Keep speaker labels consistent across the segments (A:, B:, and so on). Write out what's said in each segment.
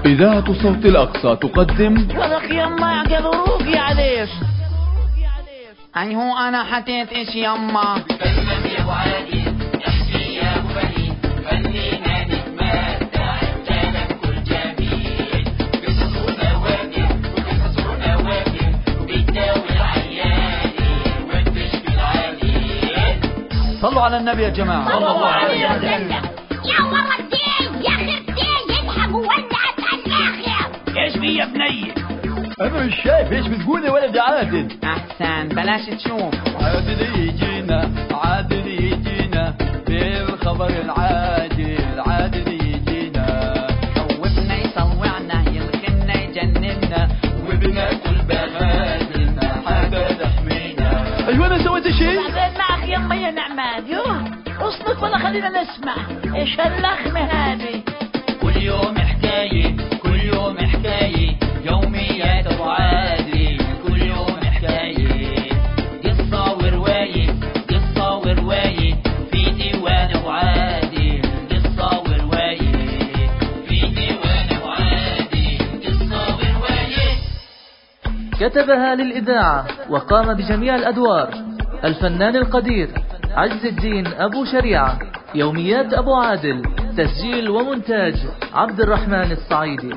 A: إذاعة صوت الأقصى تقدم
B: ولك يما قدروك يا عديش. أي هو أنا حتيت إيش يما
C: فنم يا أبو عادي احكي يا أبو بني فنينا نتمتع الكلام كل جميل قصصنا واجب وقصصنا واجب وبتداوي العياني وبتشفي العليل.
A: صلوا على النبي يا جماعة.
C: صلى الله عليه وسلم.
D: يا ورا الدين يا خرتين يلحق ولعت الآخر.
C: ايش في يا بني؟
A: أنا مش شايف إيش بتقول يا ولد عادل.
B: أحسن بلاش تشوف.
A: عادل يجينا عادل يجينا بالخبر العاجل عادل يجينا
B: خوفنا يصوعنا يلخنا يجننا
A: وبناكل بغادلنا حاجة تحمينا. أيوة أنا سويت شيء؟
B: بعدين معك يما يا نعمان. يوه اصمت ولا خلينا نسمع ايش هاللخمة هذه.
C: كل يوم حكاية كل يوم حكاية يوميات أبو عادل كل يوم حكاية قصة ورواية قصة ورواية في ديوان أبو عادل قصة ورواية في ديوان أبو عادل قصة ورواية.
E: كتبها للإذاعة وقام بجميع الأدوار الفنان القدير عز الدين أبو شريعة. يوميات أبو عادل، تسجيل ومونتاج عبد الرحمن الصعيدي.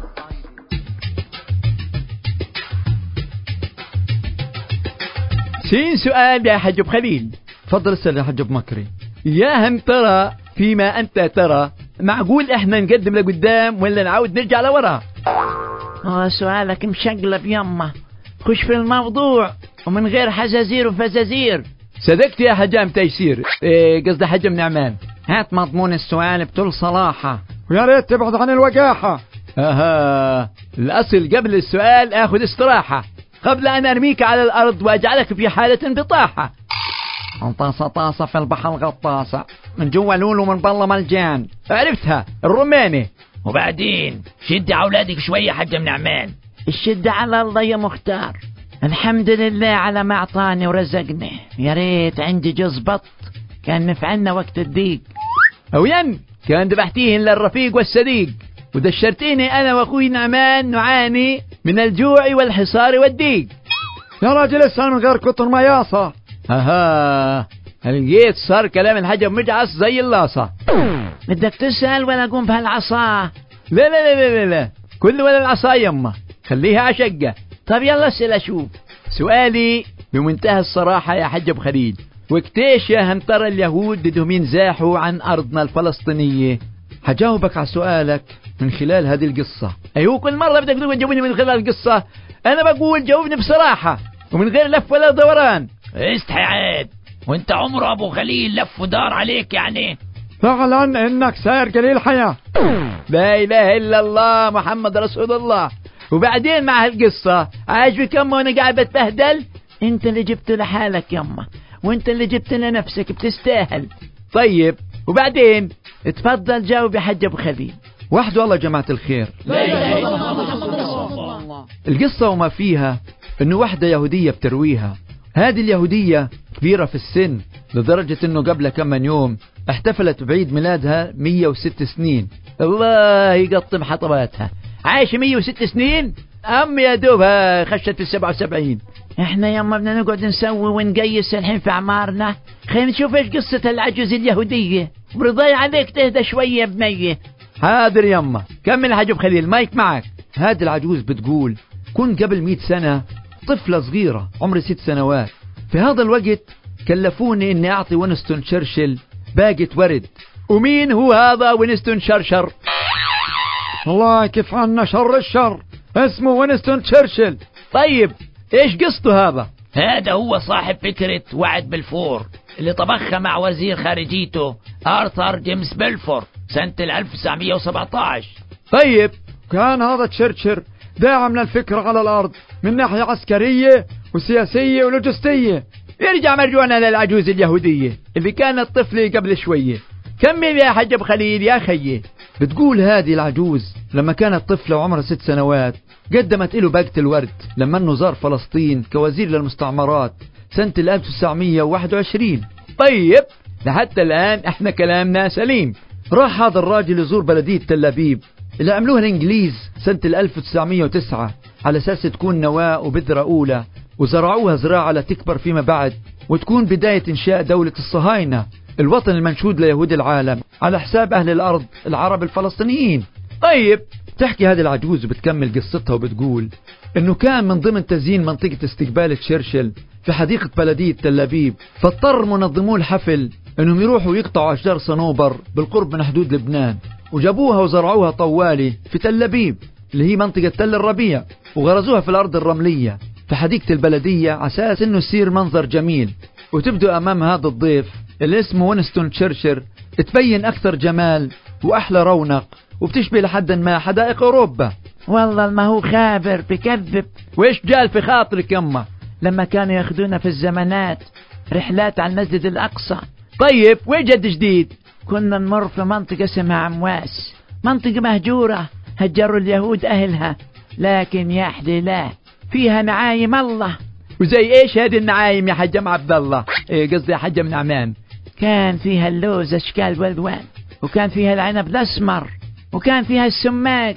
F: شين سؤال يا حجب خليل؟
A: تفضل اسأل يا حجب مكري.
F: يا هم ترى فيما أنت ترى معقول إحنا نقدم لقدام ولا نعود نرجع لورا؟
B: سؤالك مشقلب يما. خش في الموضوع ومن غير حزازير وفزازير.
F: صدقت يا حجام تيسير، قصد حجم نعمان.
B: هات مضمون السؤال بكل صلاحة
F: ويا ريت تبعد عن الوقاحة. الأصل قبل السؤال آخذ استراحة قبل أن أرميك على الأرض وأجعلك في حالة بطاحة.
B: طاسة طاسة في البحر غطاسة من جوا لولو من بالله ملجان.
F: عرفتها الرماني.
C: وبعدين شد أولادك شوية حجم نعمان.
B: الشدة على الله يا مختار. الحمد لله على ما أعطاني ورزقني. يا ريت عندي جوز بط كان نفعلنا وقت الضيق.
F: أوين كان ذبحتيهن للرفيق والصديق ودشرتيني أنا وأخوي نعمان نعاني من الجوع والحصار والضيق.
G: يا راجل اسأل من غير كتر ما ياصة.
F: لقيت صار كلام الحجم مجعص زي اللاصة.
B: بدك تسأل ولا أقوم بهالعصا؟
F: لا لا لا لا لا كل ولا العصا يمه خليها عشقة.
B: طب يلا اسأل أشوف.
F: سؤالي بمنتهى الصراحة يا حجب خليل، وقتيش يا هم ترى اليهود بدهم ينزاحوا عن أرضنا الفلسطينية؟
A: حجاوبك على سؤالك من خلال هذه القصة.
F: أيوه كل مرة بدك تجاوبني من خلال القصة. أنا بقول جاوبني بصراحة ومن غير لف ولا دوران.
C: استحي عاد وانت عمر أبو خليل لف ودار عليك يعني.
G: فعلا إنك ساير قليل حياة.
F: لا إله إلا الله محمد رسول الله. وبعدين مع هالقصة عاجبك يما وانا قاعد بتبهدل؟
B: انت اللي جبت لحالك يما وانت اللي جبت لنفسك بتستاهل.
F: طيب وبعدين
B: اتفضل جاوب يا حج ابو خليل.
A: وحده الله جماعة الخير.
C: لا إله إلا الله.
A: القصة وما فيها انه واحدة يهودية بترويها. هذه اليهودية كبيرة في السن لدرجة انه قبل كم من يوم احتفلت بعيد ميلادها 106 سنين.
F: الله يقطم حطباتها. عايشة 106 سنين أم يا دوبها خشت في 77.
B: احنا يما بدنا نقعد نسوي ونقيس الحين في أعمارنا. خلينا نشوف ايش قصة العجوز اليهودية. برضاي عليك تهدى شوية بنية.
F: حاضر يما كمل حجب خليل مايك معك.
A: هذه العجوز بتقول كنت قبل 100 سنة طفلة صغيرة عمري 6 سنوات. في هذا الوقت كلفوني اني اعطي وينستون تشرشل باقة ورد.
F: ومين هو هذا وينستون شرشر؟
G: الله كيف عنا شر الشر اسمه وينستون تشرشل.
F: طيب ايش قصته هذا؟
C: هذا هو صاحب فكرة وعد بلفور اللي طبخها مع وزير خارجيته آرثر جيمس بلفور سنة 1917.
F: طيب
G: كان هذا تشرشل داعم للفكرة على الأرض من ناحية عسكرية وسياسية ولوجستية.
F: يرجع مرجونا للعجوز اليهودية اللي كانت طفلة قبل شوية. كمل يا حجب خليل يا خيي.
A: بتقول هذه العجوز لما كانت طفلة وعمرها 6 سنوات قدمت له باقة الورد لما انه زار فلسطين كوزير للمستعمرات سنة 1921.
F: طيب لحتى الآن احنا كلامنا سليم.
A: راح هذا الراجل يزور بلدية تل أبيب اللي عملوها الإنجليز سنة 1909 على أساس تكون نواة وبذرة أولى، وزرعوها زراعة لتكبر فيما بعد وتكون بداية إنشاء دولة الصهاينة، الوطن المنشود ليهود العالم على حساب أهل الأرض العرب الفلسطينيين. طيب تحكي هذه العجوز وبتكمل قصتها وبتقول إنه كان من ضمن تزيين منطقة استقبال تشرشل في حديقة بلدية تل أبيب، فاضطر منظمو الحفل إنهم يروحوا يقطعوا أشجار صنوبر بالقرب من حدود لبنان، وجابوها وزرعوها طوالي في تل أبيب اللي هي منطقة تل الربيع، وغرزوها في الأرض الرملية في حديقة البلدية على أساس إنه يصير منظر جميل، وتبدو أمام هذا الضيف اللي اسمه وينستون تشرشل تبين أكثر جمال وأحلى رونق، وبتشبه لحد ما حدائق أوروبا.
B: والله ما هو خابر بكذب.
F: وإيش جال في خاطرك يما؟
B: لما كانوا ياخدونا في الزمانات رحلات على المسجد الأقصى.
F: طيب وين جد جديد؟
B: كنا نمر في منطقة اسمها عمواس، منطقة مهجورة هجروا اليهود أهلها، لكن يا حليلاه فيها نعايم الله.
F: وزي ايش هذه النعايم يا حجم عبد الله؟ قصدي يا حجم نعمان.
B: كان فيها اللوز أشكال والوان، وكان فيها العنب الأسمر، وكان فيها السماق،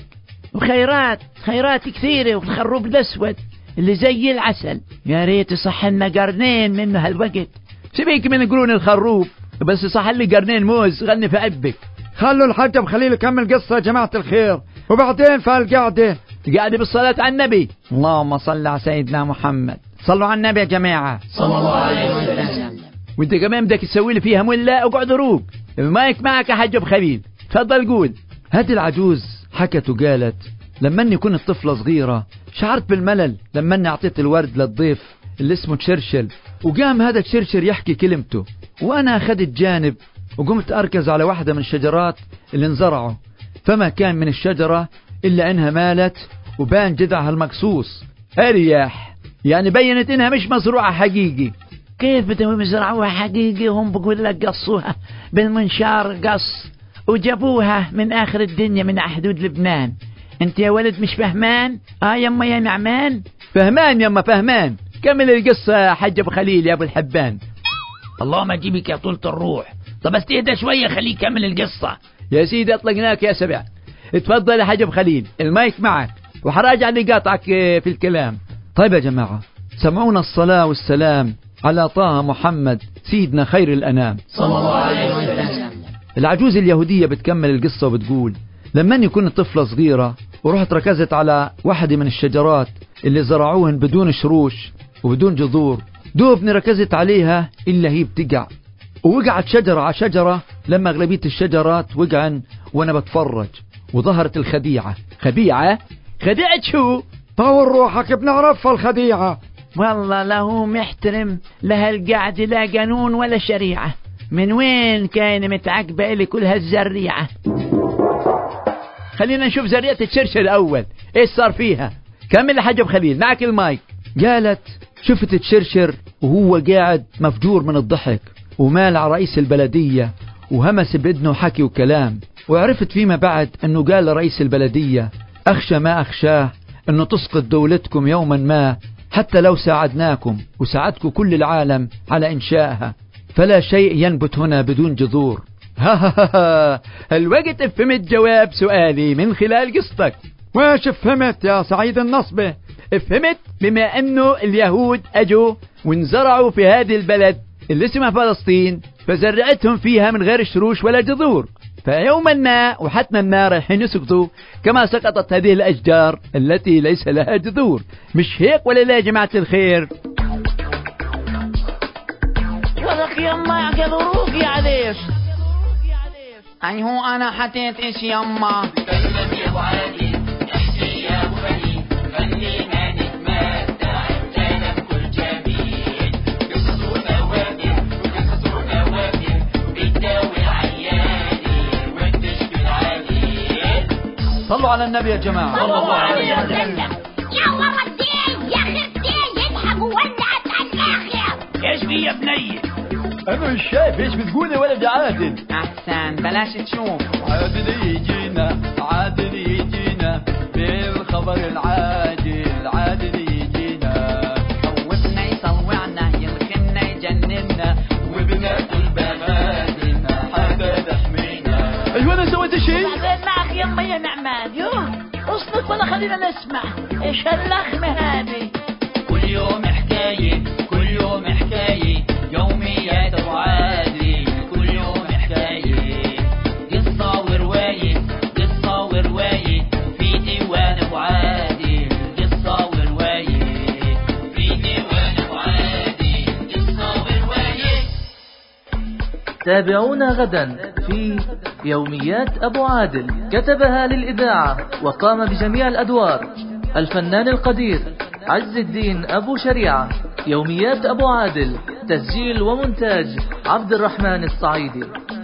B: وخيرات كثيرة، والخروب الأسود اللي زي العسل. يا ريت يصح لنا قرنين منه هالوقت.
F: سيبيك من قرون الخروب، بس صح لي قرنين موز غني في عبك.
G: خلوا الحاج أبو خليل يكمل قصة يا جماعة الخير، وبعدين فالقعدة
F: قاعدة بالصلاة على النبي.
B: اللهم صل على سيدنا محمد. صلوا على النبي يا جماعة
C: صلى الله عليه وسلم.
F: وانت كمان بدك تسوي لي فيها ملا اقعد روق. المايك معك يا حاج ابو خليل، تفضل قول.
A: هذه العجوز حكت وقالت لما اني كنت طفلة صغيرة شعرت بالملل لما اني اعطيت الورد للضيف اللي اسمه تشرشل، وقام هذا تشرشل يحكي كلمته، وانا اخذت جانب وقمت اركز على واحدة من الشجرات اللي انزرعوا، فما كان من الشجرة الا انها مالت وبان جذعها المقصوص.
F: اريح، يعني بينت انها مش مزروعة حقيقي.
B: كيف بدهم يزرعوها حقيقي وهم بقول لك قصوها بالمنشار قص وجابوها من آخر الدنيا من حدود لبنان؟ انت يا ولد مش فهمان؟ يما يا نعمان
F: فهمان يما فهمان. كمل القصة يا حاج ابو خليل يا ابو الحبان.
C: اللهم اجيبك يا طولة الروح. طب استهدى شوية خليه يكمل القصة.
F: يا سيدي اطلقناك يا سبع. اتفضل يا حاج ابو خليل المايك معك، وحراجع نقاطعك في الكلام.
A: طيب يا جماعة سمعونا الصلاة والسلام على طه محمد سيدنا خير الأنام
C: صلى الله عليه وسلم.
A: العجوز اليهودية بتكمل القصة وبتقول لما أني كنت طفلة صغيرة ورحت ركزت على واحدة من الشجرات اللي زرعوهن بدون شروش وبدون جذور، دوبني ركزت عليها إلا هي بتقع، ووقعت شجرة على شجرة لما أغلبية الشجرات وقعن وأنا بتفرج، وظهرت الخديعة.
F: خديعة شو؟
G: طور روحك بنعرفها الخديعة.
B: والله له محترم لها القعد لا قانون ولا شريعة، من وين كان متعقبة لي كل هالزريعة؟
F: خلينا نشوف زريعة تشرشل الأول ايش صار فيها. كمل يا حاج ابو خليل معك المايك.
A: قالت شفت تشرشر وهو قاعد مفجور من الضحك ومال على رئيس البلدية وهمس بإذنه حكي وكلام، وعرفت فيما بعد أنه قال لرئيس البلدية أخشى ما أخشاه أنه تسقط دولتكم يوما ما، حتى لو ساعدناكم وساعدكم كل العالم على إنشائها، فلا شيء ينبت هنا بدون جذور.
F: الوقت فهمت جواب سؤالي من خلال قصتك.
G: ويش فهمت يا سعيد النصبي؟
F: فهمت بما أنه اليهود أجوا وانزرعوا في هذه البلد اللي اسمها فلسطين، فزرعتهم فيها من غير شروش ولا جذور، فيوما ما وحتما ما رايحين يسقطوا كما سقطت هذه الأشجار التي ليس لها جذور. مش هيك ولا لا يا جماعة الخير؟
B: ولك يما عقل وروقي عليك.
H: أي هو أنا حتيت إيش يما؟
I: تكلم يا أبو عادل، احكي يا أبو خليل، خلينا نتمتع بكلام كل جميل، قصص ونوادر بتداوي العيانين وتشفي العليل.
A: صلوا على النبي يا جماعة.
C: صلى الله عليه وسلم.
D: يا ورا الدين يا خرتين يضحك وولعت على الآخر.
C: ايش في يا بني؟
F: أنا مش شايف ايش بتقول يا ولد يا عادل.
H: أحسن بلاش تشوف.
F: عادل يجينا بالخبر العاجل، عادل يجينا
H: خوفنا يصوعنا يمكننا يجننا
I: وبناكل بغادنا حتى تحمينا.
F: ايوه انا سويت شيء؟
B: بعدين معك يما يا نعمان. يوه اصمت ولا خلينا نسمع ايش هاللخمة هذه.
I: كل يوم حكاية كل يوم حكاية يوميات أبو عادل. كل يوم حكاية قصة ورواية قصة ورواية في ديوان أبو عادل. قصة ورواية في ديوان أبو عادل. قصة ورواية.
E: تابعونا غدا في يوميات أبو عادل. كتبها للإذاعة وقام بجميع الأدوار الفنان القدير عز الدين أبو شريعة. يوميات أبو عادل تسجيل ومونتاج عبد الرحمن الصعيدي.